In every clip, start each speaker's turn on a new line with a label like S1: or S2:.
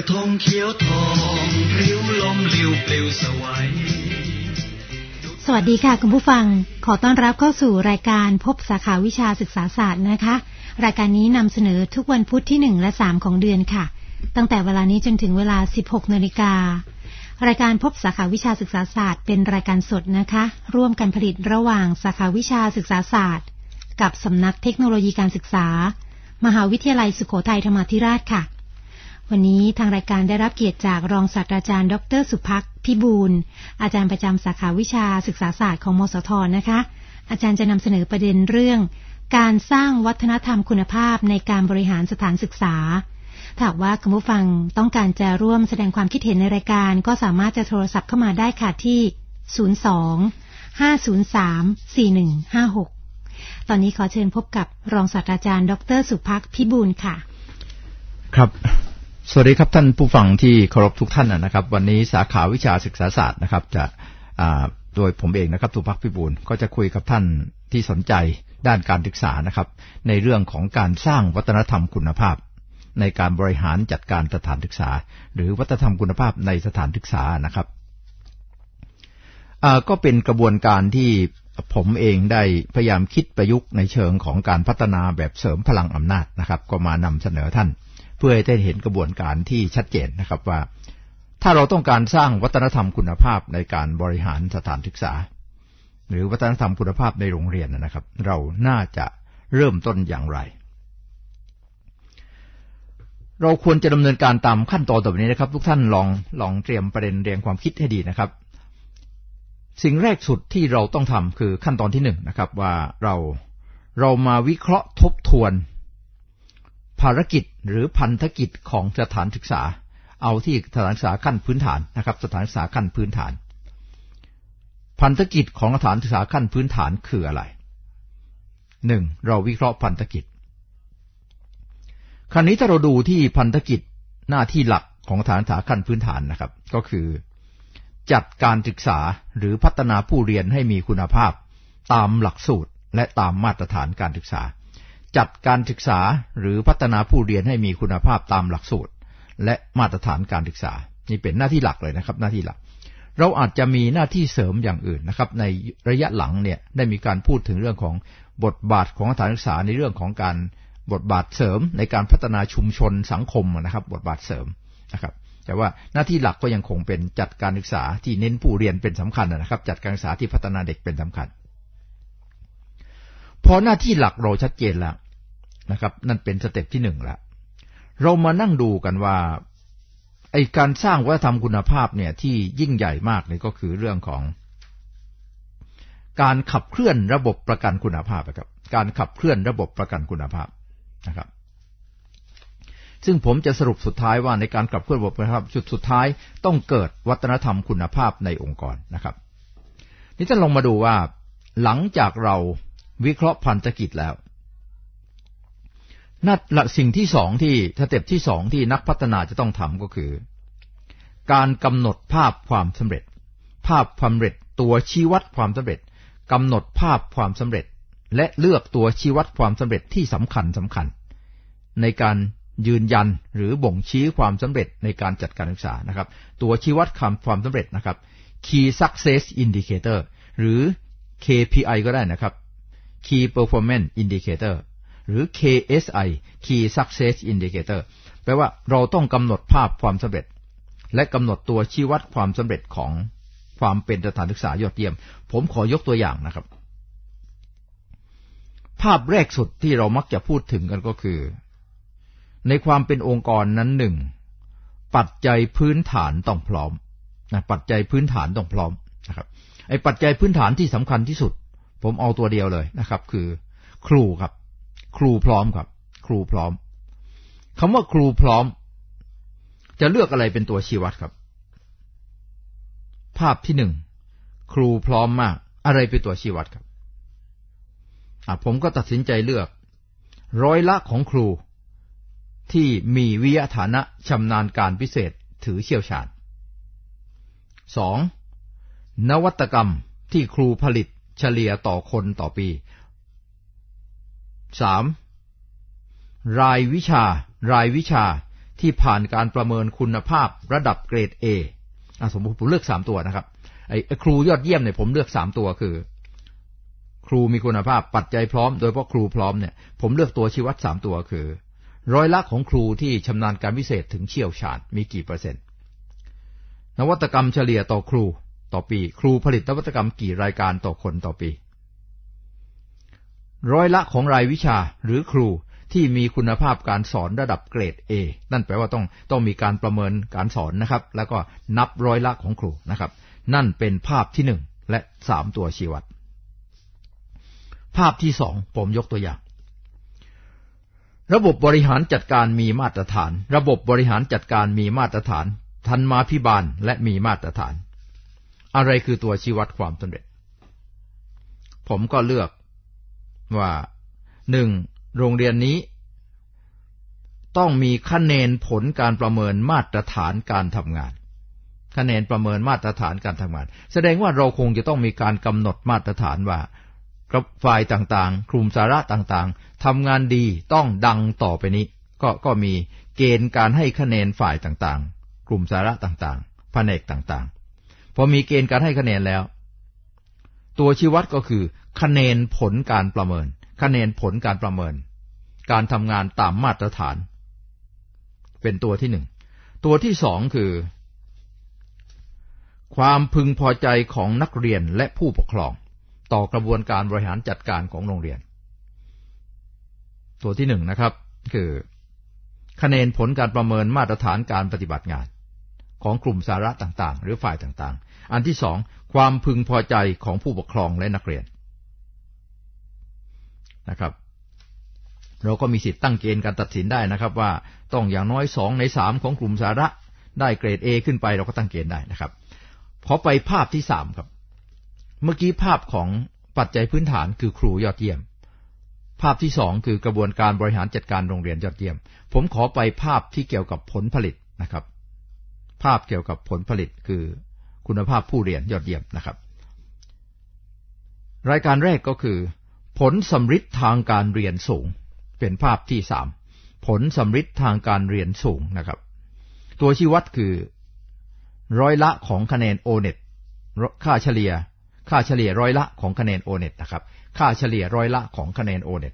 S1: ธงเขียวทองริ้วลมลิ้วปลิวสวัย
S2: สวัสดีค่ะคุณผู้ฟังขอต้อนรับเข้าสู่รายการพบสาขาวิชาศึกษาศาสตร์นะคะรายการนี้นำเสนอทุกวันพุธที่1และ3ของเดือนค่ะตั้งแต่เวลานี้จนถึงเวลา 16:00 น.รายการพบสาขาวิชาศึกษาศาสตร์เป็นรายการสดนะคะร่วมกันผลิตระหว่างสาขาวิชาศึกษาศาสตร์กับสำนักเทคโนโลยีการศึกษามหาวิทยาลัยสุโขทัยธรรมาธิราชค่ะวันนี้ทางรายการได้รับเกียรติจากรองศาสตราจารย์ดร.สุภักดิ์พิบูลย์อาจารย์ประจำสาขาวิชาศึกษาศาสตร์ของมสท.นะคะอาจารย์จะนำเสนอประเด็นเรื่องการสร้างวัฒนธรรมคุณภาพในการบริหารสถานศึกษาถ้าหากว่าคุณผู้ฟังต้องการจะร่วมแสดงความคิดเห็นในรายการก็สามารถจะโทรศัพท์เข้ามาได้ค่ะที่02-503-4156ตอนนี้ขอเชิญพบกับรองศาสตราจารย์ดร.สุภักดิ์พิบูลย์ค่ะ
S3: ครับสวัสดีครับท่านผู้ฟังที่เคารพทุกท่านนะครับวันนี้สาขาวิชาศึกษาศาสตร์นะครับจะโดยผมเองนะครับสุภักดิ์พิบูลย์ก็จะคุยกับท่านที่สนใจด้านการศึกษานะครับในเรื่องของการสร้างวัฒนธรรมคุณภาพในการบริหารจัดการสถานศึกษาหรือวัฒนธรรมคุณภาพในสถานศึกษานะครับก็เป็นกระบวนการที่ผมเองได้พยายามคิดประยุกต์ในเชิงของการพัฒนาแบบเสริมพลังอำนาจนะครับก็มานำเสนอท่านเพื่อให้ได้เห็นกระบวนการที่ชัดเจนนะครับว่าถ้าเราต้องการสร้างวัฒนธรรมคุณภาพในการบริหารสถานศึกษาหรือวัฒนธรรมคุณภาพในโรงเรียนนะครับเราน่าจะเริ่มต้นอย่างไรเราควรจะดำเนินการตามขั้นตอนต่อไปนี้นะครับทุกท่านลองเตรียมประเด็นเรียงความคิดให้ดีนะครับสิ่งแรกสุดที่เราต้องทำคือขั้นตอนที่1นะครับว่าเรามาวิเคราะห์ทบทวนภารกิจหรือพันธกิจของสถานศึกษาเอาที่สถานศึกษาขั้นพื้นฐานนะครับสถานศึกษาขั้นพื้นฐานพันธกิจของสถานศึกษาขั้นพื้นฐานคืออะไร1เราวิเคราะห์พันธกิจคราวนี้ถ้าเราดูที่พันธกิจหน้าที่หลักของสถานศึกษาขั้นพื้นฐานนะครับก็คือจัดการศึกษาหรือพัฒนาผู้เรียนให้มีคุณภาพตามหลักสูตรและตามมาตรฐานการศึกษาจัดการศึกษาหรือพัฒนาผู้เรียนให้มีคุณภาพตามหลักสูตรและมาตรฐานการศึกษานี่เป็นหน้าที่หลักเลยนะครับหน้าที่หลักเราอาจจะมีหน้าที่เสริมอย่างอื่นนะครับในระยะหลังเนี่ยได้มีการพูดถึงเรื่องของบทบาทของสถานศึกษาในเรื่องของการบทบาทเสริมในการพัฒนาชุมชนสังคมนะครับบทบาทเสริมนะครับแต่ว่าหน้าที่หลักก็ยังคงเป็นจัดการศึกษาที่เน้นผู้เรียนเป็นสำคัญนะครับจัดการศึกษาที่พัฒนาเด็กเป็นสำคัญพอหน้าที่หลักเราชัดเจนแล้วนะครับนั่นเป็นสเต็ปที่1แล้วเรามานั่งดูกันว่าไอ้การสร้างวัฒนธรรมคุณภาพเนี่ยที่ยิ่งใหญ่มากเลยก็คือเรื่องของการขับเคลื่อนระบบประกันคุณภาพครับการขับเคลื่อนระบบประกันคุณภาพนะครับซึ่งผมจะสรุปสุดท้ายว่าในการขับเคลื่อนระบบคุณภาพจุดสุดท้ายต้องเกิดวัฒนธรรมคุณภาพในองค์กรนะครับนี่ท่านลองมาดูว่าหลังจากเราวิเคราะห์พันธกิจแล้วสิ่งที่2ที่สเต็ปที่2ที่นักพัฒนาจะต้องทำก็คือการกำหนดภาพความสำเร็จภาพความสำเร็จตัวชี้วัดความสำเร็จกำหนดภาพความสำเร็จและเลือกตัวชี้วัดความสำเร็จที่สำคัญในการยืนยันหรือบ่งชี้ความสำเร็จในการจัดการศึกษานะครับตัวชี้วัดความสำเร็จนะครับ Key Success Indicator หรือ KPI ก็ได้นะครับ Key Performance Indicator หรือ KSI Key Success Indicator แปลว่าเราต้องกำหนดภาพความสำเร็จและกำหนดตัวชี้วัดความสำเร็จของความเป็นสถานศึกษายอดเยี่ยมผมขอยกตัวอย่างนะครับภาพแรกสุดที่เรามักจะพูดถึงกันก็คือในความเป็นองค์กรนั้น1ปัจจัยพื้นฐานต้องพร้อมนะปัจจัยพื้นฐานต้องพร้อมนะครับไอ้ปัจจัยพื้นฐานที่สำคัญที่สุดผมเอาตัวเดียวเลยนะครับคือครูครับครูพร้อมครับครูพร้อมคำว่าครูพร้อมจะเลือกอะไรเป็นตัวชี้วัดครับภาพที่1ครูพร้อมมากอะไรเป็นตัวชี้วัดครับผมก็ตัดสินใจเลือกร้อยละของครูที่มีวิทยาฐานะชำนาญการพิเศษถือเชี่ยวชาญ2นวัตกรรมที่ครูผลิตเฉลี่ยต่อคนต่อปี3รายวิชาที่ผ่านการประเมินคุณภาพระดับเกรด A สมมุติผมเลือก3ตัวนะครับไอ้ครูยอดเยี่ยมเนี่ยผมเลือก3ตัวคือครูมีคุณภาพปัจจัยพร้อมโดยเฉพาะครูพร้อมเนี่ยผมเลือกตัวชี้วัด3ตัวคือร้อยละของครูที่ชำนาญการพิเศษถึงเชี่ยวชาญมีกี่เปอร์เซ็นต์นวัตกรรมเฉลี่ยต่อครูต่อปีครูผลิตนวัตกรรมกี่รายการต่อคนต่อปีร้อยละของรายวิชาหรือครูที่มีคุณภาพการสอนระดับเกรด A นั่นแปลว่าต้องมีการประเมินการสอนนะครับแล้วก็นับร้อยละของครูนะครับนั่นเป็นภาพที่1และ3ตัวชี้วัดภาพที่2ผมยกตัวอย่างระบบบริหารจัดการมีมาตรฐานระบบบริหารจัดการมีมาตรฐานธรรมาภิบาลและมีมาตรฐานอะไรคือตัวชี้วัดความสำเร็จผมก็เลือกว่า1โรงเรียนนี้ต้องมีคะแนนผลการประเมินมาตรฐานการทำงานคะแนนประเมินมาตรฐานการทำงานแสดงว่าเราคงจะต้องมีการกำหนดมาตรฐานว่าฝ่ายต่างๆกลุ่มสาระต่างๆทำงานดีต้องดังต่อไปนี้ก็มีเกณฑ์การให้คะแนนฝ่ายต่างๆกลุ่มสาระต่างๆแผนกต่างๆพอมีเกณฑ์การให้คะแนนแล้วตัวชี้วัดก็คือคะแนนผลการประเมินคะแนนผลการประเมินการทำงานตามมาตรฐานเป็นตัวที่1ตัวที่2คือความพึงพอใจของนักเรียนและผู้ปกครองต่อกระบวนการบริหารจัดการของโรงเรียนตัวที่1นะครับคือคะแนนผลการประเมินมาตรฐานการปฏิบัติงานของกลุ่มสาระต่างๆหรือฝ่ายต่างๆอันที่2ความพึงพอใจของผู้ปกครองและนักเรียนนะครับเราก็มีสิทธิ์ตั้งเกณฑ์การตัดสินได้นะครับว่าต้องอย่างน้อย2ใน3ของกลุ่มสาระได้เกรด A ขึ้นไปเราก็ตั้งเกณฑ์ได้นะครับพอไปภาพที่3ครับเมื่อกี้ภาพของปัจจัยพื้นฐานคือครูยอดเยี่ยมภาพที่2คือกระบวนการบริหารจัดการโรงเรียนยอดเยี่ยมผมขอไปภาพที่เกี่ยวกับผลผลิตนะครับภาพเกี่ยวกับผลผลิตคือคุณภาพผู้เรียนยอดเยี่ยมนะครับรายการแรกก็คือผลสำฤทธิ์ทางการเรียนสูงเป็นภาพที่3ผลสำฤทธิ์ทางการเรียนสูงนะครับตัวชี้วัดคือร้อยละของคะแนน O-NET ค่าเฉลี่ยร้อยละของคะแนน O-NET นะครับค่าเฉลี่ยร้อยละของคะแนน O-NET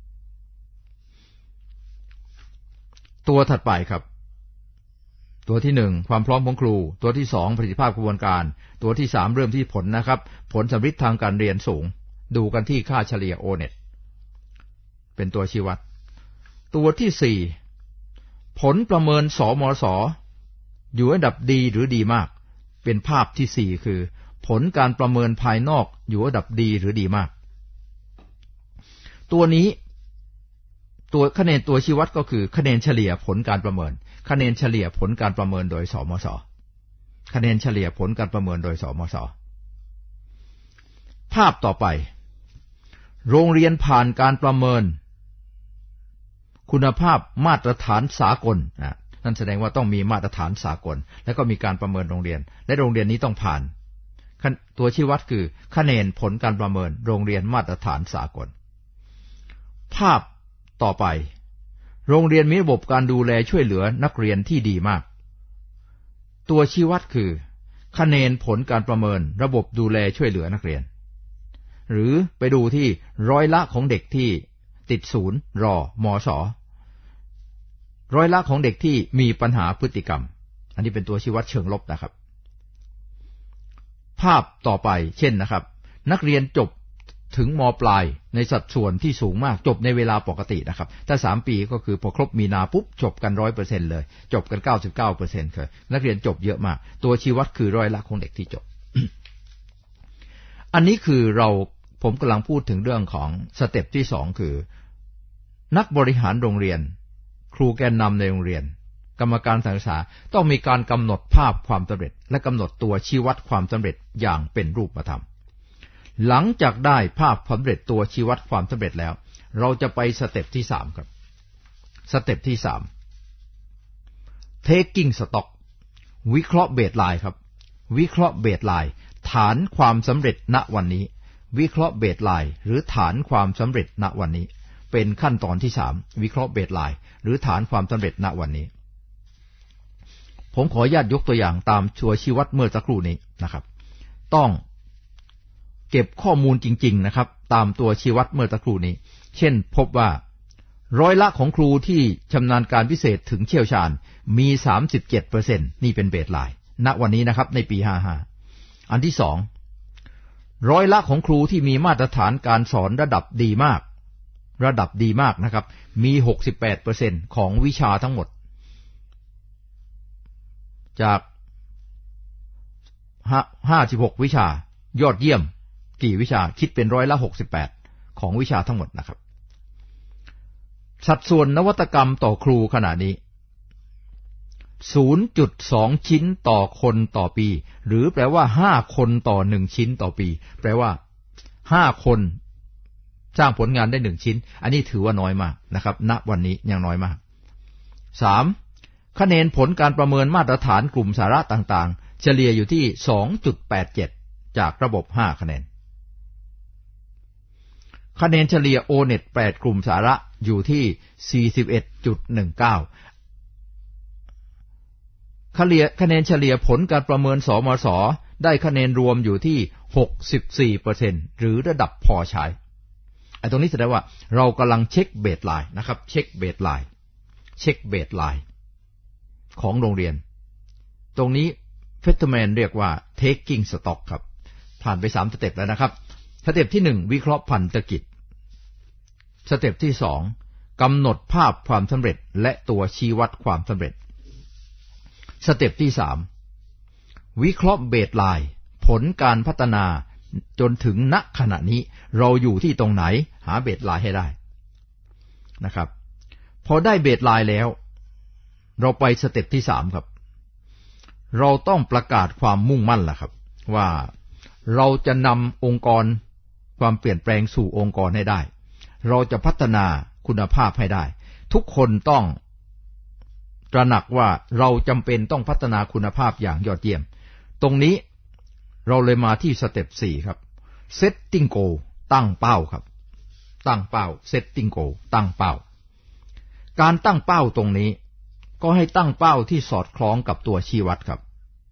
S3: ตัวถัดไปครับตัวที่1ความพร้อมของครูตัวที่2ประสิทธิภาพกระบวนการตัวที่3เริ่มที่ผลนะครับผลสำฤทธิ์ทางการเรียนสูงดูกันที่ค่าเฉลี่ย O-NET เป็นตัวชี้วัดตัวที่4ผลประเมินสมส.อยู่ระดับดีหรือดีมากเป็นภาพที่4คือผลการประเมินภายนอกอยู่ระดับดีหรือดีมากตัวนี้ตัวคะแนนตัวชี้วัดก็คือคะแนนเฉลี่ยผลการประเมินคะแนนเฉลี่ยผลการประเมินโดยสมส.คะแนนเฉลี่ยผลการประเมินโดยสมส.ภาพต่อไปโรงเรียนผ่านการประเมินคุณภาพมาตรฐานสากลนั่นแสดงว่าต้องมีมาตรฐานสากลแล้วก็มีการประเมินโรงเรียนและโรงเรียนนี้ต้องผ่านตัวชี้วัดคือคะแนนผลการประเมินโรงเรียนมาตรฐานสากลภาพต่อไปโรงเรียนมีระบบการดูแลช่วยเหลือนักเรียนที่ดีมากตัวชี้วัดคือคะแนนผลการประเมินระบบดูแลช่วยเหลือนักเรียนหรือไปดูที่ร้อยละของเด็กที่ติดศูนย์รอมส.ร้อยละของเด็กที่มีปัญหาพฤติกรรมอันนี้เป็นตัวชี้วัดเชิงลบนะครับภาพต่อไปเช่นนะครับนักเรียนจบถึงม.ปลายในสัดส่วนที่สูงมากจบในเวลาปกตินะครับถ้า3ปีก็คือพอครบมีนาปุ๊บจบกัน 100% เลยจบกัน 99% เลยนักเรียนจบเยอะมากตัวชี้วัดคือร้อยละของเด็กที่จบ อันนี้คือผมกำลังพูดถึงเรื่องของสเต็ปที่2คือนักบริหารโรงเรียนครูแกนนำในโรงเรียนกรรมการศึกษาต้องมีการกำหนดภาพความสำเร็จและกำหนดตัวชี้วัดความสำเร็จอย่างเป็นรูปธรรมหลังจากได้ภาพความสำเร็จตัวชี้วัดความสำเร็จแล้วเราจะไปสเต็ปที่3ครับสเต็ปที่3 taking stock วิเคราะห์เบสไลน์ครับวิเคราะห์เบสไลน์ฐานความสำเร็จณวันนี้วิเคราะห์เบสไลน์หรือฐานความสำเร็จณวันนี้เป็นขั้นตอนที่3วิเคราะห์เบสไลน์หรือฐานความสำเร็จณวันนี้ผมขออนุญาตยกตัวอย่างตามตัวชี้วัดเมื่อสักครู่นี้นะครับต้องเก็บข้อมูลจริงๆนะครับตามตัวชี้วัดเมื่อสักครู่นี้เช่นพบว่าร้อยละของครูที่ชำนาญการพิเศษถึงเชี่ยวชาญมี 37% นี่เป็นเบสไลน์ณวันนี้นะครับในปี55อันที่2ร้อยละของครูที่มีมาตรฐานการสอนระดับดีมากนะครับมี 68% ของวิชาทั้งหมดจาก56วิชายอดเยี่ยมกี่วิชาคิดเป็นร้อยละ68ของวิชาทั้งหมดนะครับสัดส่วนนวัตกรรมต่อครูขณะนี้ 0.2 ชิ้นต่อคนต่อปีหรือแปลว่า5คนต่อ1ชิ้นต่อปีแปลว่า5คนสร้างผลงานได้1ชิ้นอันนี้ถือว่าน้อยมากนะครับณวันนี้ยังน้อยมาก 3. คะแนนผลการประเมินมาตรฐานกลุ่มสาระต่างๆเฉลี่ยอยู่ที่ 2.87 จากระบบ5คะแนนคะแนนเฉลี่ย O-NET 8กลุ่มสาระอยู่ที่ 41.19 คะแนนเฉลี่ยผลการประเมินสมส.ได้คะแนนรวมอยู่ที่ 64% หรือระดับพอใช้ตรงนี้แสดงว่าเรากำลังเช็คเบสไลน์นะครับเช็คเบสไลน์ของโรงเรียนตรงนี้เฟตเทอร์แมนเรียกว่า taking stock ครับผ่านไป3สเต็ปแล้วนะครับสเต็ปที่1วิเคราะห์พันธกิจสเต็ปที่2กำหนดภาพความสำเร็จและตัวชี้วัดความสำเร็จสเต็ปที่3วิเคราะห์เบสไลน์ผลการพัฒนาจนถึงณขณะนี้เราอยู่ที่ตรงไหนหาเบสไลน์ให้ได้นะครับพอได้เบสไลน์แล้วเราไปสเต็ปที่3ครับเราต้องประกาศความมุ่งมั่นล่ะครับว่าเราจะนำองค์กรความเปลี่ยนแปลงสู่องค์กรให้ได้เราจะพัฒนาคุณภาพให้ได้ทุกคนต้องตระหนักว่าเราจำเป็นต้องพัฒนาคุณภาพอย่างยอดเยี่ยมตรงนี้เราเลยมาที่สเต็ป4ครับ setting goal ตั้งเป้าครับตั้งเป้า setting goal ตั้งเป้าการตั้งเป้าตรงนี้ก็ให้ตั้งเป้าที่สอดคล้องกับตัวชี้วัดครับ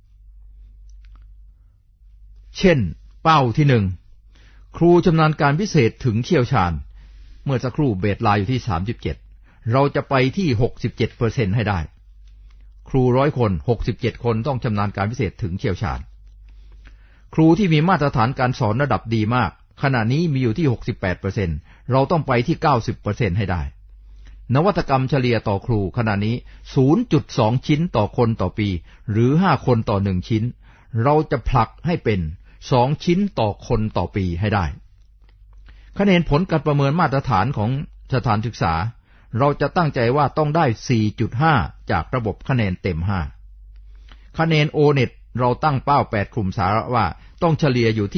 S3: เช่นเป้าที่1ครูชำนาญการพิเศษถึงเชี่ยวชาญเมื่อสักครู่เบสไลน์อยู่ที่37เราจะไปที่ 67% ให้ได้ครู100คน67คนต้องชำนาญการพิเศษถึงเชี่ยวชาญครูที่มีมาตรฐานการสอนระดับดีมากขณะนี้มีอยู่ที่ 68% เราต้องไปที่ 90% ให้ได้นวัตกรรมเฉลี่ยต่อครูขณะนี้ 0.2 ชิ้นต่อคนต่อปีหรือ5คนต่อ1ชิ้นเราจะผลักให้เป็น2ชิ้นต่อคนต่อปีให้ได้คะแนนผลการประเมินมาตรฐานของสถานศึกษาเราจะตั้งใจว่าต้องได้ 4.5 จากระบบคะแนนเต็ม5คะแนน O-NET เราตั้งเป้า8กลุ่มสาระว่าต้องเฉลี่ยอยู่ที่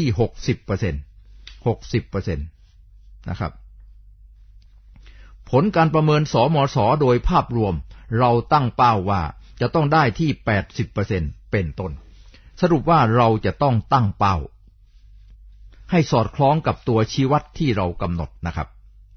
S3: 60% นะครับผลการประเมินสมส.โดยภาพรวมเราตั้งเป้าว่าจะต้องได้ที่ 80% เป็นต้นสรุปว่าเราจะต้องตั้งเป้าให้สอดคล้องกับตัวชี้วัดที่เรากำหนดนะครับ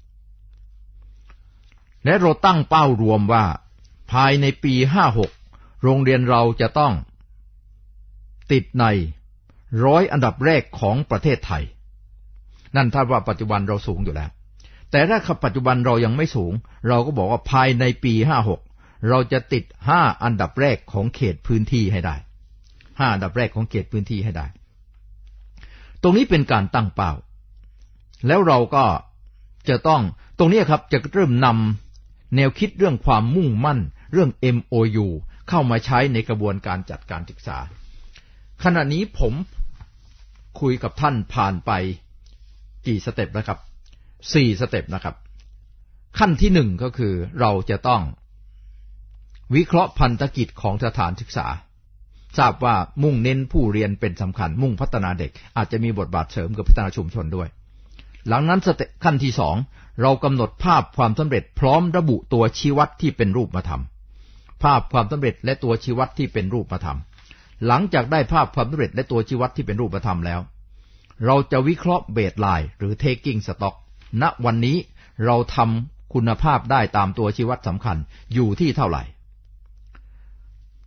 S3: และเราตั้งเป้ารวมว่าภายในปี56โรงเรียนเราจะต้องติดใน100อันดับแรกของประเทศไทยนั่นถ้าว่าปัจจุบันเราสูงอยู่แล้วแต่ถ้าปัจจุบันเรายังไม่สูงเราก็บอกว่าภายในปี56เราจะติด5อันดับแรกของเขตพื้นที่ให้ได้5อันดับแรกของเขตพื้นที่ให้ได้ตรงนี้เป็นการตั้งเป้าแล้วเราก็จะต้องตรงนี้ครับจะเริ่มนำแนวคิดเรื่องความมุ่งมั่นเรื่อง MOU เข้ามาใช้ในกระบวนการจัดการศึกษาขณะนี้ผมคุยกับท่านผ่านไปกี่สเต็ปนะครับ4สเต็ปนะครับขั้นที่1ก็คือเราจะต้องวิเคราะห์พันธกิจของสถานศึกษาทราบว่ามุ่งเน้นผู้เรียนเป็นสำคัญมุ่งพัฒนาเด็กอาจจะมีบทบาทเสริมกับพัฒนาชุมชนด้วยหลังนั้นขั้นที่2เรากำหนดภาพความสำเร็จพร้อมระบุตัวชี้วัดที่เป็นรูปธรรมภาพความสำเร็จและตัวชี้วัดที่เป็นรูปธรรมหลังจากได้ภาพความสำเร็จและตัวชี้วัดที่เป็นรูปธรรมแล้วเราจะวิเคราะห์เบสไลน์หรือ taking stock ณวันนี้เราทำคุณภาพได้ตามตัวชี้วัดสำคัญอยู่ที่เท่าไหร่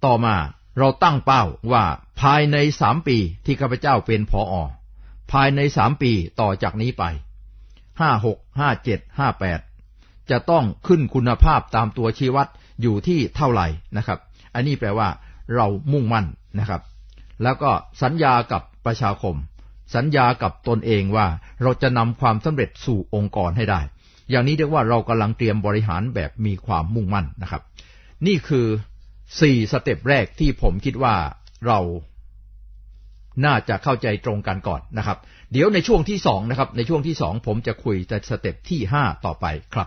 S3: ต่อมาเราตั้งเป้าว่าภายใน3 ปีที่ข้าพเจ้าเป็นผอ.ภายใน3 ปีต่อจากนี้ไป56 57 58จะต้องขึ้นคุณภาพตามตัวชี้วัดอยู่ที่เท่าไหร่นะครับอันนี้แปลว่าเรามุ่งมั่นนะครับแล้วก็สัญญากับประชาคมสัญญากับตนเองว่าเราจะนำความสำเร็จสู่องค์กรให้ได้อย่างนี้เรียกว่าเรากำลังเตรียมบริหารแบบมีความมุ่งมั่นนะครับนี่คือ4 สเต็ปแรกที่ผมคิดว่าเราน่าจะเข้าใจตรงกันก่อนนะครับเดี๋ยวในช่วงที่2นะครับในช่วงที่2ผมจะคุยแต่สเต็ปที่5ต่อไปครับ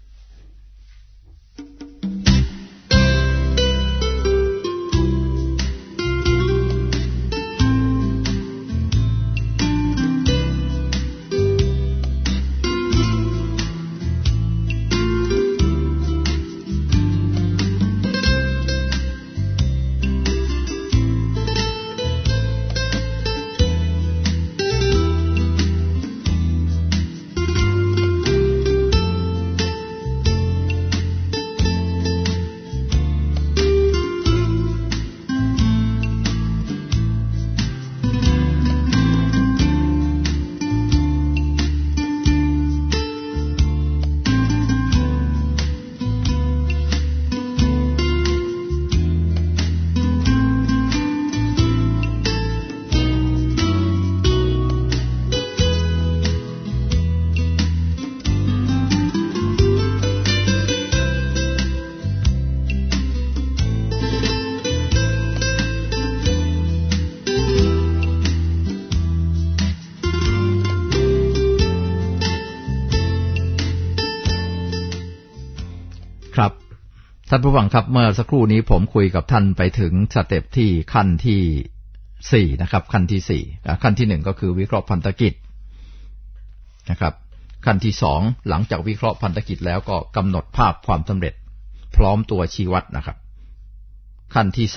S3: ครับท่านผู้ฟังครับเมื่อสักครู่นี้ผมคุยกับท่านไปถึงสเต็ปที่ขั้นที่4นะครับขั้นที่4ขั้นที่1ก็คือวิเคราะห์พันธกิจนะครับขั้นที่2หลังจากวิเคราะห์พันธกิจแล้วก็กำหนดภาพความสำเร็จพร้อมตัวชี้วัดนะครับขั้นที่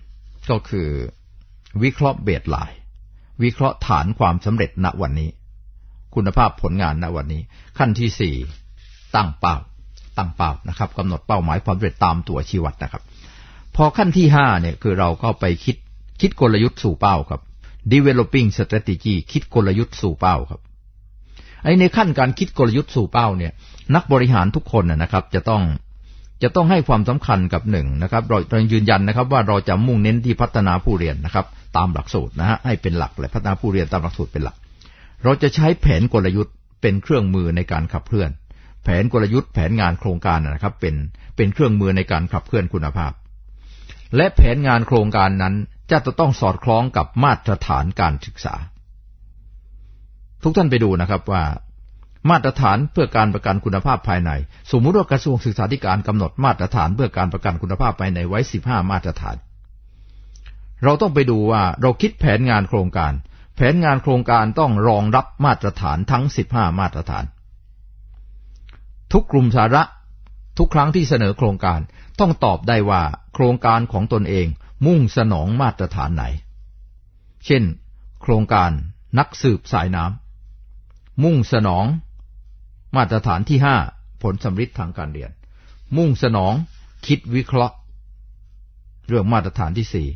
S3: 3ก็คือวิเคราะห์เบสไลน์วิเคราะห์ฐานความสำเร็จณวันนี้คุณภาพผลงานณวันนี้ขั้นที่4ตั้งเป้านะครับกำหนดเป้าหมายความสำเร็จตามตัวชี้วัดนะครับพอขั้นที่5เนี่ยคือเราก็ไปคิดกลยุทธ์สู่เป้าครับ developing strategy คิดกลยุทธ์สู่เป้าครับในขั้นการคิดกลยุทธ์สู่เป้าเนี่ยนักบริหารทุกคนนะครับจะต้องให้ความสำคัญกับ1นะครับเรายืนยันนะครับว่าเราจะมุ่งเน้นที่พัฒนาผู้เรียนนะครับตามหลักสูตรนะฮะให้เป็นหลักและพัฒนาผู้เรียนตามหลักสูตรเป็นหลักเราจะใช้แผนกลยุทธ์เป็นเครื่องมือในการขับเคลื่อนแผนกลยุทธ์แผนงานโครงการนะครับเป็นเครื่องมือในการขับเคลื่อนคุณภาพและแผนงานโครงการนั้นจะต้องสอดคล้องกับมาตรฐานการศึกษาทุกท่านไปดูนะครับว่ามาตรฐานเพื่อการประกันคุณภาพภายในสมมุติว่ากระทรวงศึกษาธิการกำหนดมาตรฐานเพื่อการประกันคุณภาพภายในไว้15มาตรฐานเราต้องไปดูว่าเราคิดแผนงานโครงการแผนงานโครงการต้องรองรับมาตรฐานทั้ง15มาตรฐานทุกกลุ่มสาระทุกครั้งที่เสนอโครงการต้องตอบได้ว่าโครงการของตนเองมุ่งสนองมาตรฐานไหนเช่นโครงการนักสืบสายน้ำมุ่งสนองมาตรฐานที่5ผลสำฤทธิ์ทางการเรียนมุ่งสนองคิดวิเคราะห์เรื่องมาตรฐานที่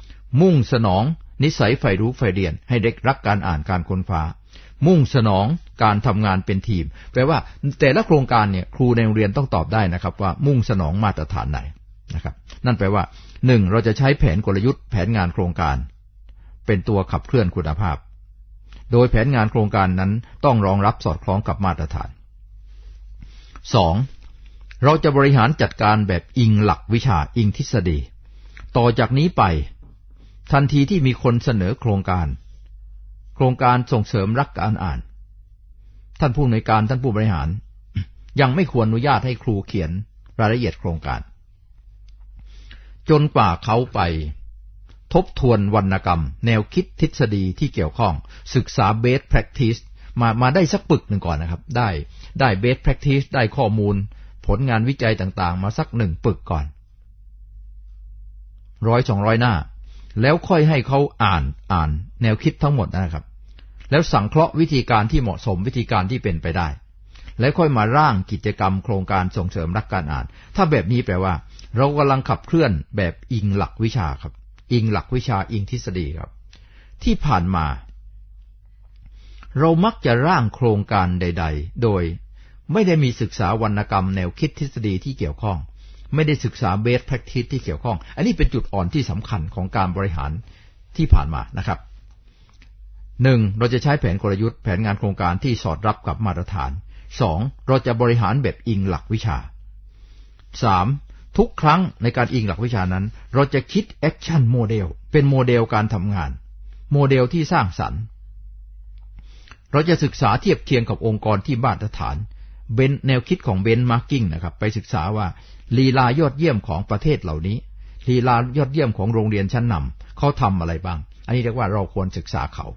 S3: 4มุ่งสนองนิสัยใฝ่รู้ใฝ่เรียนให้เด็กรักการอ่านการค้นคว้ามุ่งสนองการทำงานเป็นทีมแปลว่าแต่ละโครงการเนี่ยครูในโรงเรียนต้องตอบได้นะครับว่ามุ่งสนองมาตรฐานไหนนะครับนั่นแปลว่า1เราจะใช้แผนกลยุทธ์แผนงานโครงการเป็นตัวขับเคลื่อนคุณภาพโดยแผนงานโครงการนั้นต้องรองรับสอดคล้องกับมาตรฐาน2เราจะบริหารจัดการแบบอิงหลักวิชาอิงทฤษฎีต่อจากนี้ไปทันทีที่มีคนเสนอโครงการส่งเสริมรักการอ่านท่านผู้อำนวยการท่านผู้บริหารยังไม่ควรอนุญาตให้ครูเขียนรายละเอียดโครงการจนกว่าเขาไปทบทวนวรรณกรรมแนวคิดทฤษฎีที่เกี่ยวข้องศึกษา best practice มาได้สักปึกหนึ่งก่อนนะครับได้ best practice ได้ข้อมูลผลงานวิจัยต่างๆมาสัก1ปึกก่อน100-200 หน้าแล้วค่อยให้เขาอ่านแนวคิดทั้งหมดนะครับแล้วสังเคราะห์วิธีการที่เหมาะสมวิธีการที่เป็นไปได้แล้วค่อยมาร่างกิจกรรมโครงการส่งเสริมรักการอ่านถ้าแบบนี้แปลว่าเรากำลังขับเคลื่อนแบบอิงหลักวิชาครับอิงหลักวิชาอิงทฤษฎีครับที่ผ่านมาเรามักจะร่างโครงการใดๆโดยไม่ได้มีศึกษาวรรณกรรมแนวคิดทฤษฎีที่เกี่ยวข้องไม่ได้ศึกษา best practice ที่เกี่ยวข้องอันนี้เป็นจุดอ่อนที่สำคัญของการบริหารที่ผ่านมานะครับ1เราจะใช้แผนกลยุทธ์แผนงานโครงการที่สอดรับกับมาตรฐาน2เราจะบริหารแบบอิงหลักวิชา3ทุกครั้งในการอิงหลักวิชานั้นเราจะคิด action model เป็นโมเดลการทำงานโมเดลที่สร้างสรรค์เราจะศึกษาเทียบเคียงกับองค์กรที่มาตรฐานแนวคิดของเบนมาร์กิ้งนะครับไปศึกษาว่าลีลายอดเยี่ยมของประเทศเหล่านี้ลีลายอดเยี่ยมของโรงเรียนชั้นนำเขาทำอะไรบ้างอันนี้เรียกว่าเราควรศึกษาเขา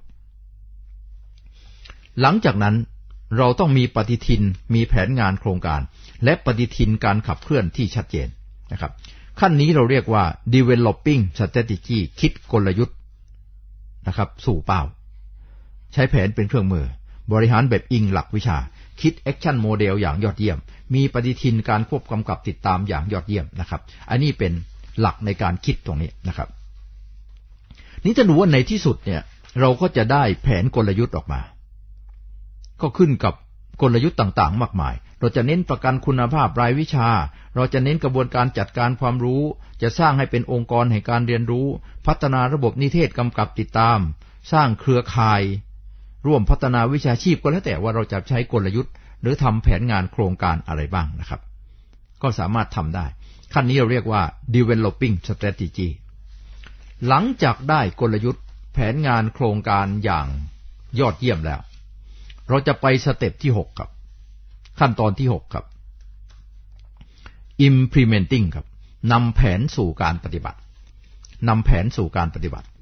S3: หลังจากนั้นเราต้องมีปฏิทินมีแผนงานโครงการและปฏิทินการขับเคลื่อนที่ชัดเจนนะครับขั้นนี้เราเรียกว่า developing strategy คิดกลยุทธ์นะครับสู่เป้าใช้แผนเป็นเครื่องมือบริหารแบบอิงหลักวิชาคิด action model อย่างยอดเยี่ยมมีปฏิทินการควบกำกับติดตามอย่างยอดเยี่ยมนะครับอันนี้เป็นหลักในการคิดตรงนี้นะครับนี่จะดูว่าในที่สุดเนี่ยเราก็จะได้แผนกลยุทธ์ออกมาก็ขึ้นกับกลยุทธ์ต่างๆมากมายเราจะเน้นประกันคุณภาพรายวิชาเราจะเน้นกระบวนการจัดการความรู้จะสร้างให้เป็นองค์กรแห่งการเรียนรู้พัฒนาระบบนิเทศกำกับติดตามสร้างเครือข่ายร่วมพัฒนาวิชาชีพก็แล้วแต่ว่าเราจะใช้กลยุทธ์หรือทำแผนงานโครงการอะไรบ้างนะครับก็สามารถทำได้ขั้นนี้เราเรียกว่า developing strategy หลังจากได้กลยุทธ์แผนงานโครงการอย่างยอดเยี่ยมแล้วเราจะไปสเต็ปที่6ครับขั้นตอนที่6ครับ implementing ครับนำแผนสู่การปฏิบัตินำแผนสู่การปฏิบัติ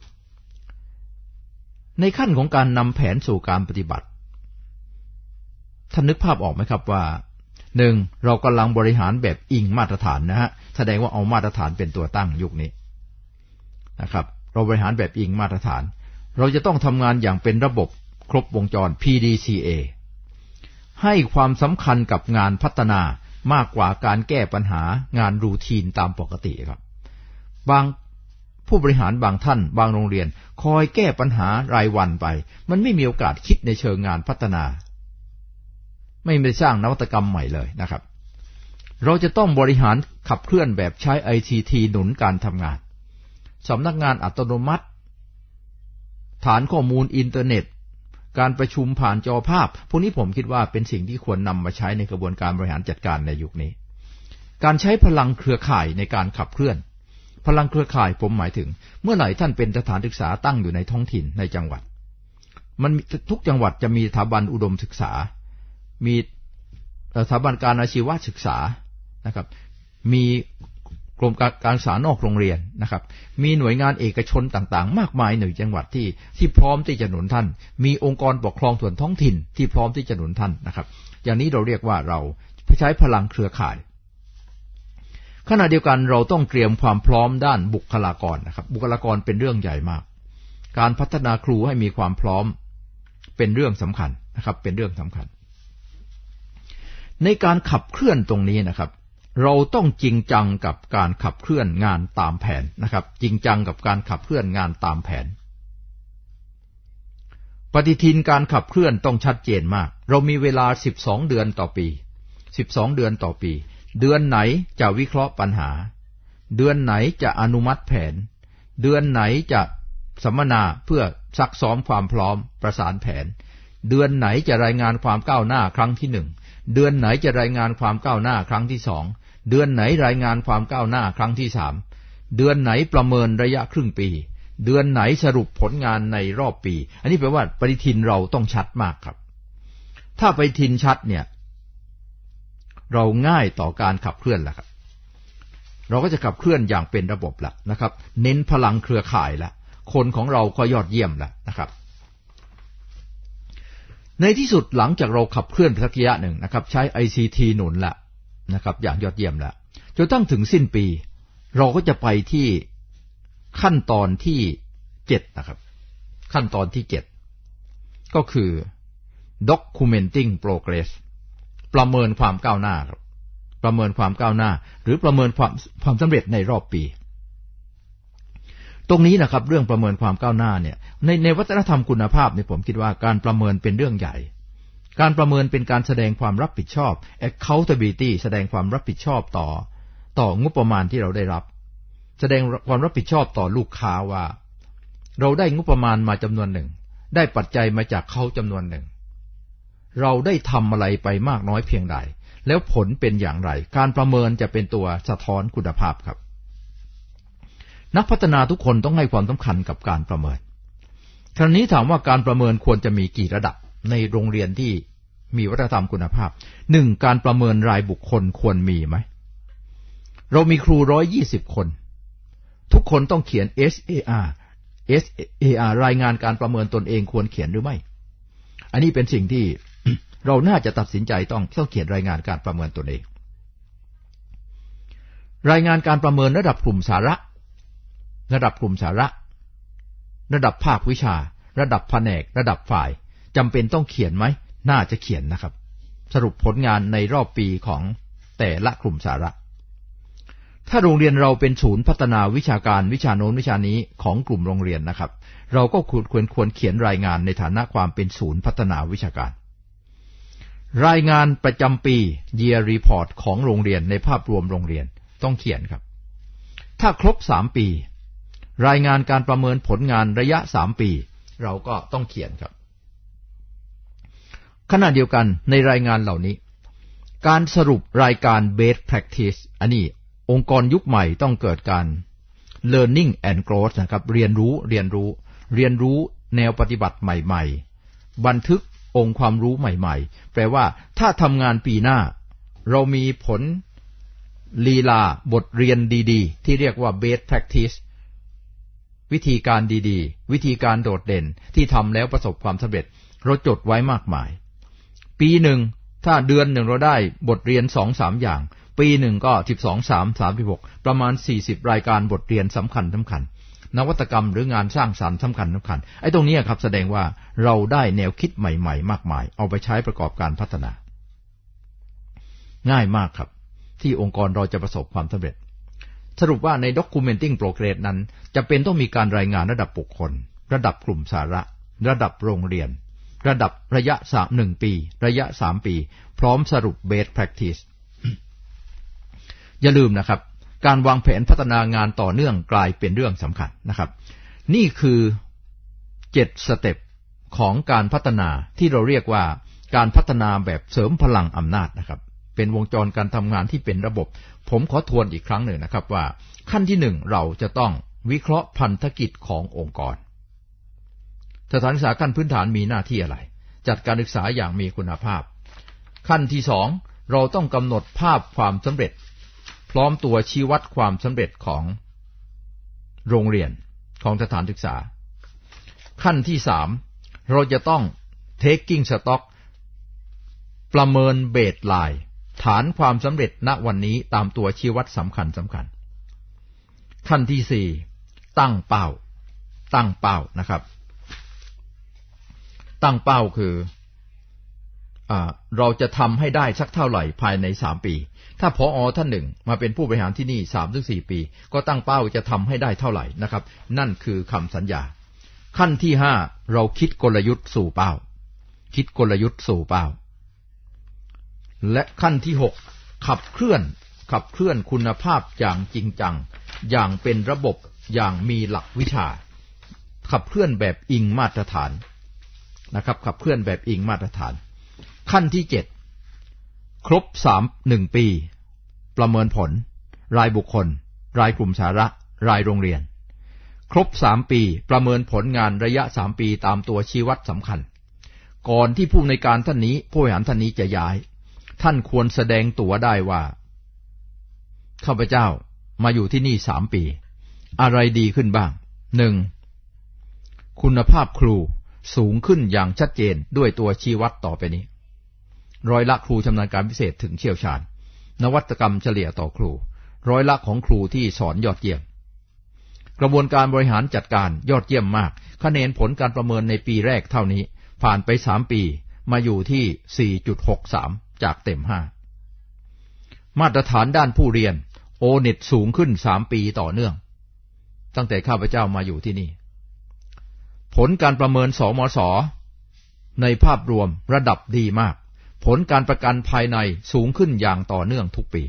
S3: ในขั้นของการนำแผนสู่การปฏิบัติท่านนึกภาพออกไหมครับว่า1เรากำลังบริหารแบบอิงมาตรฐานนะฮะแสดงว่าเอามาตรฐานเป็นตัวตั้งยุคนี้นะครับเราบริหารแบบอิงมาตรฐานเราจะต้องทำงานอย่างเป็นระบบครบวงจร PDCA ให้ความสำคัญกับงานพัฒนามากกว่าการแก้ปัญหางานรูทีนตามปกติครับบางผู้บริหารบางท่านบางโรงเรียนคอยแก้ปัญหารายวันไปมันไม่มีโอกาสคิดในเชิงงานพัฒนาไม่ได้สร้างนวัตกรรมใหม่เลยนะครับเราจะต้องบริหารขับเคลื่อนแบบใช้ ICT หนุนการทำงานสำนักงานอัตโนมัติฐานข้อมูลอินเทอร์เน็ตการประชุมผ่านจอภาพพวกนี้ผมคิดว่าเป็นสิ่งที่ควรนำมาใช้ในกระบวนการบริหารจัดการในยุคนี้การใช้พลังเครือข่ายในการขับเคลื่อนพลังเครือข่ายผมหมายถึงเมื่อไหร่ท่านเป็นสถานศึกษาตั้งอยู่ในท้องถิ่นในจังหวัดมันทุกจังหวัดจะมีสถาบันอุดมศึกษามีสถาบันการอาชีวศึกษานะครับมีกรมการศึกษานอกโรงเรียนนะครับมีหน่วยงานเอกชนต่างๆมากมายในจังหวัดที่พร้อมที่จะหนุนท่านมีองค์กรปกครองส่วนท้องถิ่นที่พร้อมที่จะหนุนท่านนะครับอย่างนี้เราเรียกว่าเราใช้พลังเครือข่ายขณะเดียวกันเราต้องเตรียมความพร้อมด้านบุคลากรนะครับบุคลากรเป็นเรื่องใหญ่มากการพัฒนาครูให้มีความพร้อมเป็นเรื่องสำคัญนะครับเป็นเรื่องสำคัญในการขับเคลื่อนตรงนี้นะครับเราต้องจริงจังกับการขับเคลื่อนงานตามแผนนะครับจริงจังกับการขับเคลื่อนงานตามแผนปฏิทินการขับเคลื่อนต้องชัดเจนมากเรามีเวลา12เดือนต่อปี12เดือนต่อปีเดือนไหนจะวิเคราะห์ปัญหาเดือนไหนจะอนุมัติแผนเดือนไหนจะสัมมนาเพื่อซักซ้อมความพร้อมประสานแผนเดือนไหนจะรายงานความก้าวหน้าครั้งที่1เดือนไหนจะรายงานความก้าวหน้าครั้งที่2เดือนไหนรายงานความก้าวหน้าครั้งที่3เดือนไหนประเมินระยะครึ่งปีเดือนไหนสรุปผลงานในรอบปีอันนี้แปลว่าปฏิทินเราต้องชัดมากครับถ้าปฏิทินชัดเนี่ยเราง่ายต่อการขับเคลื่อนแล้วครับเราก็จะขับเคลื่อนอย่างเป็นระบบแล้วนะครับเน้นพลังเครือข่ายแล้วคนของเราก็ยอดเยี่ยมแล้วนะครับในที่สุดหลังจากเราขับเคลื่อนสักระยะหนึ่งนะครับใช้ ICT หนุนแล้วนะครับอย่างยอดเยี่ยมแล้วจนตั้งถึงสิ้นปีเราก็จะไปที่ขั้นตอนที่7นะครับขั้นตอนที่7ก็คือ documenting progress ประเมินความก้าวหน้าครับประเมินความก้าวหน้าหรือประเมินความสำเร็จในรอบปีตรงนี้นะครับเรื่องประเมินความก้าวหน้าเนี่ยในวัฒนธรรมคุณภาพเนี่ยผมคิดว่าการประเมินเป็นเรื่องใหญ่การประเมินเป็นการแสดงความรับผิดชอบ accountability แสดงความรับผิดชอบต่องบประมาณที่เราได้รับแสดงความรับผิดชอบต่อลูกค้าว่าเราได้งบประมาณมาจำนวนหนึ่งได้ปัจจัยมาจากเขาจำนวนหนึ่งเราได้ทำอะไรไปมากน้อยเพียงใดแล้วผลเป็นอย่างไรการประเมินจะเป็นตัวสะท้อนคุณภาพครับนักพัฒนาทุกคนต้องให้ความสำคัญกับการประเมินคราวนี้ถามว่าการประเมินควรจะมีกี่ระดับในโรงเรียนที่มีวัฒนธรรมคุณภาพ1การประเมินรายบุคคลควรมีไหมเรามีครู120คนทุกคนต้องเขียน SAR รายงานการประเมินตนเองควรเขียนหรือไม่อันนี้เป็นสิ่งที่ เราน่าจะตัดสินใจต้องเขียนรายงานการประเมินตนเองรายงานการประเมินระดับกลุ่มสาระระดับกลุ่มสาระระดับภาควิชาระดับแผนกระดับฝ่ายจำเป็นต้องเขียนไหมน่าจะเขียนนะครับสรุปผลงานในรอบปีของแต่ละกลุ่มสาระถ้าโรงเรียนเราเป็นศูนย์พัฒนาวิชาการวิชาโน้นวิชานี้ของกลุ่มโรงเรียนนะครับเราก็ควรเขียนรายงานในฐานะความเป็นศูนย์พัฒนาวิชาการรายงานประจำปี Year Report ของโรงเรียนในภาพรวมโรงเรียนต้องเขียนครับถ้าครบ3ปีรายงานการประเมินผลงานระยะ3ปีเราก็ต้องเขียนครับขณะเดียวกันในรายงานเหล่านี้การสรุปรายการ Best Practice อันนี้องค์กรยุคใหม่ต้องเกิดการ Learning and Growth นะครับเรียนรู้แนวปฏิบัติใหม่ๆบันทึกองค์ความรู้ใหม่ๆแปลว่าถ้าทำงานปีหน้าเรามีผลลีลาบทเรียนดีๆที่เรียกว่า Best Practice วิธีการดีๆวิธีการโดดเด่นที่ทำแล้วประสบความสำเร็จเราจดไว้มากมายปีหนึ่งถ้าเดือนหนึ่งเราได้บทเรียน 2-3 อย่างปีหนึ่งก็12-3-36ประมาณ40รายการบทเรียนสำคัญนวัตกรรมหรืองานสร้างสรรค์สำคัญไอ้ตรงนี้ครับแสดงว่าเราได้แนวคิดใหม่ๆมากมายเอาไปใช้ประกอบการพัฒนาง่ายมากครับที่องค์กรเราจะประสบความสำเร็จสรุปว่าใน Documenting Progress นั้นจะเป็นต้องมีการรายงานระดับบุคคลระดับกลุ่มสาระระดับโรงเรียนระดับระยะ1 ปีระยะ3 ปีพร้อมสรุป Best Practice อย่าลืมนะครับการวางแผนพัฒนางานต่อเนื่องกลายเป็นเรื่องสำคัญนะครับนี่คือ7สเต็ปของการพัฒนาที่เราเรียกว่าการพัฒนาแบบเสริมพลังอำนาจนะครับเป็นวงจรการทำงานที่เป็นระบบผมขอทวนอีกครั้งหนึ่งนะครับว่าขั้นที่1เราจะต้องวิเคราะห์พันธกิจขององค์กรสถานศึกษาขั้นพื้นฐานมีหน้าที่อะไรจัดการศึกษาอย่างมีคุณภาพขั้นที่2เราต้องกำหนดภาพความสำเร็จพร้อมตัวชี้วัดความสำเร็จของโรงเรียนของสถานศึกษาขั้นที่3เราจะต้อง taking stock ประเมินเบสไลน์ฐานความสำเร็จณวันนี้ตามตัวชี้วัดสำคัญขั้นที่4ตั้งเป้านะครับตั้งเป้าคือเราจะทำให้ได้สักเท่าไหร่ภายใน3 ปีถ้าผอ.ท่านหนึ่งมาเป็นผู้บริหารที่นี่ 3-4 ปีก็ตั้งเป้าจะทำให้ได้เท่าไหร่นะครับนั่นคือคำสัญญาขั้นที่5เราคิดกลยุทธ์สู่เป้าและขั้นที่6ขับเคลื่อนคุณภาพอย่างจริงจังอย่างเป็นระบบอย่างมีหลักวิชาขับเคลื่อนแบบอิงมาตรฐานนะครับขับเคลื่อนแบบอิงมาตรฐานขั้นที่7ครบ1 ปีประเมินผลรายบุคคลรายกลุ่มสาระรายโรงเรียนครบ3 ปีประเมินผลงานระยะ3 ปีตามตัวชี้วัดสำคัญก่อนที่ผู้อำนวยการท่านนี้ผู้บริหารท่านนี้จะย้ายท่านควรแสดงตัวได้ว่าข้าพเจ้ามาอยู่ที่นี่3 ปีอะไรดีขึ้นบ้าง1คุณภาพครูสูงขึ้นอย่างชัดเจนด้วยตัวชี้วัดต่อไปนี้ร้อยละครูชำนาญการพิเศษถึงเชี่ยวชาญนวัตกรรมเฉลี่ยต่อครูร้อยละของครูที่สอนยอดเยี่ยมกระบวนการบริหารจัดการยอดเยี่ยมมากคะแนนผลการประเมินในปีแรกเท่านี้ผ่านไป3 ปีมาอยู่ที่ 4.63 จากเต็ม5 มาตรฐานด้านผู้เรียนโอเน็ตสูงขึ้น3 ปีต่อเนื่องตั้งแต่ข้าพเจ้ามาอยู่ที่นี่ผลการประเมินสมส.ในภาพรวมระดับดีมากผลการประกันภายในสูงขึ้นอย่างต่อเนื่องทุกปี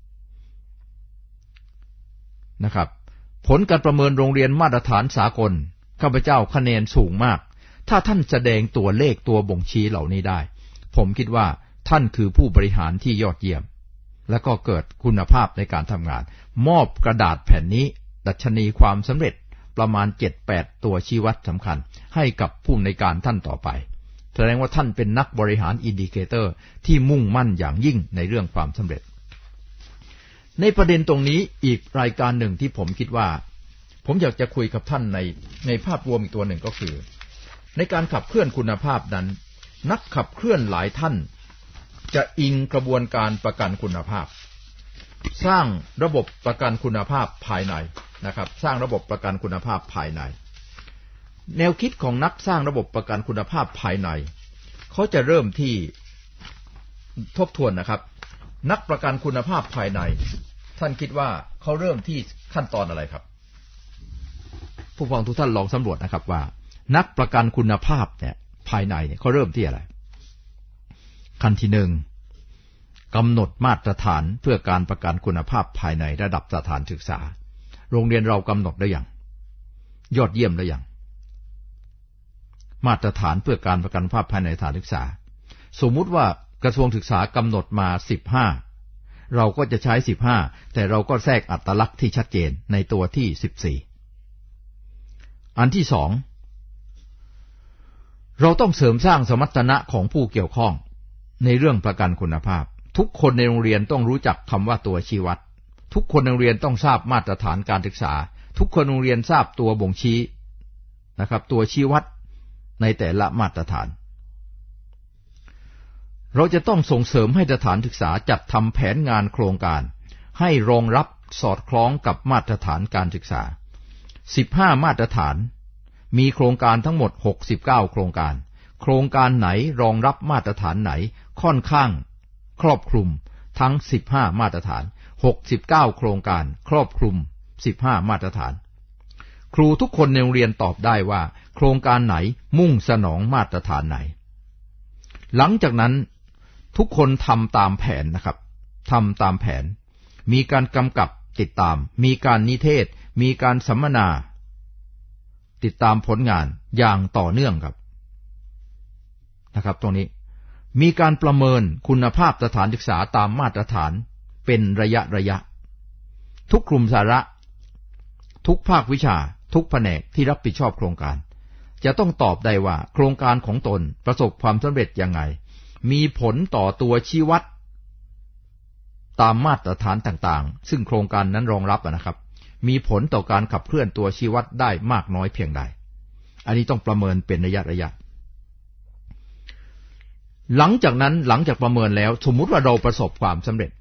S3: นะครับผลการประเมินโรงเรียนมาตรฐานสากลข้าพเจ้าคะแนนสูงมากถ้าท่านแสดงตัวเลขตัวบ่งชี้เหล่านี้ได้ผมคิดว่าท่านคือผู้บริหารที่ยอดเยี่ยมและก็เกิดคุณภาพในการทำงานมอบกระดาษแผ่นนี้ดัชนีความสำเร็จประมาณ 7-8 ตัวชี้วัดสำคัญให้กับผู้อำนวยการท่านต่อไปแสดงว่าท่านเป็นนักบริหารอินดิเคเตอร์ที่มุ่งมั่นอย่างยิ่งในเรื่องความสำเร็จในประเด็นตรงนี้อีกรายการหนึ่งที่ผมคิดว่าผมอยากจะคุยกับท่านในภาพรวมอีกตัวหนึ่งก็คือในการขับเคลื่อนคุณภาพนั้นนักขับเคลื่อนหลายท่านจะอิงกระบวนการประกันคุณภาพสร้างระบบประกันคุณภาพภายในนะครับสร้างระบบประกันคุณภาพภายในแนวคิดของนักสร้างระบบประกันคุณภาพภายในเขาจะเริ่มที่ทบทวนนะครับนักประกันคุณภาพภายในท่านคิดว่าเขาเริ่มที่ขั้นตอนอะไรครับผู้ฟังทุกท่านลองสำรวจนะครับว่านักประกันคุณภาพเนี่ยภายในเนี่ยเขาเริ่มที่อะไรขั้นที่ 1กำหนดมาตรฐานเพื่อการประกันคุณภาพภายในระดับสถานศึกษาโรงเรียนเรากำหนดได้อย่างยอดเยี่ยมได้อย่างมาตรฐานเพื่อการประกันคุณภาพภายในสถานศึกษาสมมุติว่ากระทรวงศึกษากำหนดมา15เราก็จะใช้15แต่เราก็แทรกอัตลักษณ์ที่ชัดเจนในตัวที่14อันที่2เราต้องเสริมสร้างสมรรถนะของผู้เกี่ยวข้องในเรื่องประกันคุณภาพทุกคนในโรงเรียนต้องรู้จักคำว่าตัวชี้วัดทุกคนในโรงเรียนต้องทราบมาตรฐานการศึกษาทุกคนในโรงเรียนทราบตัวบ่งชี้นะครับตัวชี้วัดในแต่ละมาตรฐานเราจะต้องส่งเสริมให้สถานศึกษาจัดทำแผนงานโครงการให้รองรับสอดคล้องกับมาตรฐานการศึกษา15มาตรฐานมีโครงการทั้งหมด69โครงการโครงการไหนรองรับมาตรฐานไหนค่อนข้างครอบคลุมทั้ง15มาตรฐาน69โครงการครอบคลุม15มาตรฐานครูทุกคนในโรงเรียนตอบได้ว่าโครงการไหนมุ่งสนองมาตรฐานไหนหลังจากนั้นทุกคนทำตามแผนนะครับทำตามแผนมีการกำกับติดตามมีการนิเทศมีการสัมมนาติดตามผลงานอย่างต่อเนื่องครับนะครับตรงนี้มีการประเมินคุณภาพสถานศึกษาตามมาตรฐานเป็นระยะทุกกลุ่มสาระทุกภาควิชาทุกแผนกที่รับผิดชอบโครงการจะต้องตอบได้ว่าโครงการของตนประสบความสำเร็จยังไงมีผลต่อตัวชี้วัดตามมาตรฐานต่างๆซึ่งโครงการนั้นรองรับนะครับมีผลต่อการขับเคลื่อนตัวชี้วัดได้มากน้อยเพียงใดอันนี้ต้องประเมินเป็นระยะหลังจากนั้นหลังจากประเมินแล้วสมมุติว่าเราประสบความสำเร็จ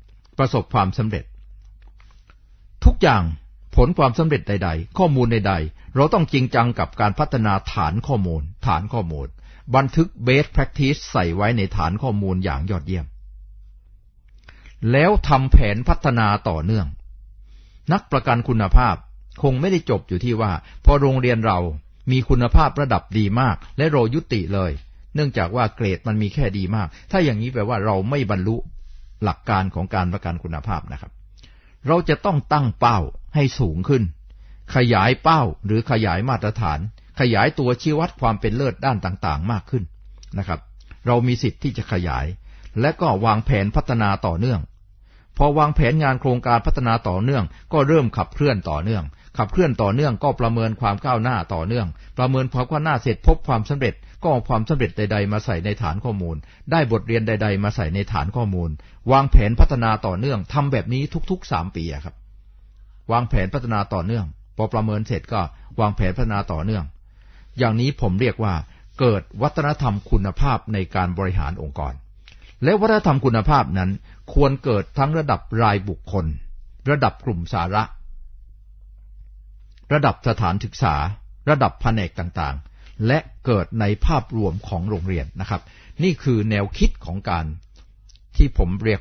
S3: ทุกอย่างผลความสำเร็จใดๆข้อมูลใดๆเราต้องจริงจังกับการพัฒนาฐานข้อมูลบันทึก best practice ใส่ไว้ในฐานข้อมูลอย่างยอดเยี่ยมแล้วทำแผนพัฒนาต่อเนื่องนักประกันคุณภาพคงไม่ได้จบอยู่ที่ว่าพอโรงเรียนเรามีคุณภาพระดับดีมากและเรายุติเลยเนื่องจากว่าเกรดมันมีแค่ดีมากถ้าอย่างนี้แปลว่าเราไม่บรรลุหลักการของการประกันคุณภาพนะครับเราจะต้องตั้งเป้าให้สูงขึ้นขยายเป้าหรือขยายมาตรฐานขยายตัวชี้วัดความเป็นเลิศด้านต่างๆมากขึ้นนะครับเรามีสิทธิ์ที่จะขยายและก็วางแผนพัฒนาต่อเนื่องพอวางแผนงานโครงการพัฒนาต่อเนื่องก็เริ่มขับเคลื่อนต่อเนื่องก็ประเมินความก้าวหน้าต่อเนื่องประเมินความก้าวหน้าเสร็จพบความสำเร็จก็เอาความสำเร็จใดๆมาใส่ในฐานข้อมูลได้บทเรียนใดๆมาใส่ในฐานข้อมูลวางแผนพัฒนาต่อเนื่องทำแบบนี้ทุกๆ3ปีครับวางแผนพัฒนาต่อเนื่องพอประเมินเสร็จก็วางแผนพัฒนาต่อเนื่องอย่างนี้ผมเรียกว่าเกิดวัฒนธรรมคุณภาพในการบริหารองค์กรและวัฒนธรรมคุณภาพนั้นควรเกิดทั้งระดับรายบุคคลระดับกลุ่มสาระระดับสถานศึกษาระดับแผนกต่างๆและเกิดในภาพรวมของโรงเรียนนะครับนี่คือแนวคิดของการที่ผมเรียกว่า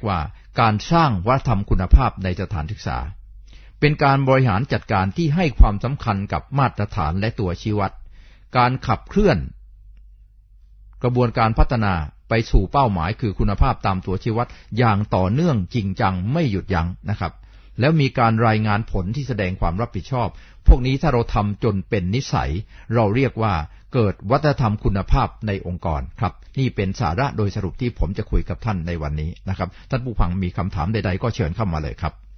S3: การสร้างวัฒนธรรมคุณภาพในสถานศึกษาเป็นการบริหารจัดการที่ให้ความสำคัญกับมาตรฐานและตัวชี้วัดการขับเคลื่อนกระบวนการพัฒนาไปสู่เป้าหมายคือคุณภาพตามตัวชี้วัดอย่างต่อเนื่องจริงจังไม่หยุดยั้งนะครับแล้วมีการรายงานผลที่แสดงความรับผิดชอบพวกนี้ถ้าเราทำจนเป็นนิสัยเราเรียกว่าเกิดวัฒนธรรมคุณภาพในองค์กรครับนี่เป็นสาระโดยสรุปที่ผมจะคุยกับท่านในวันนี้นะครับท่านผู้ฟังมีคำถามใดๆก็เชิญเข้ามาเลยครับ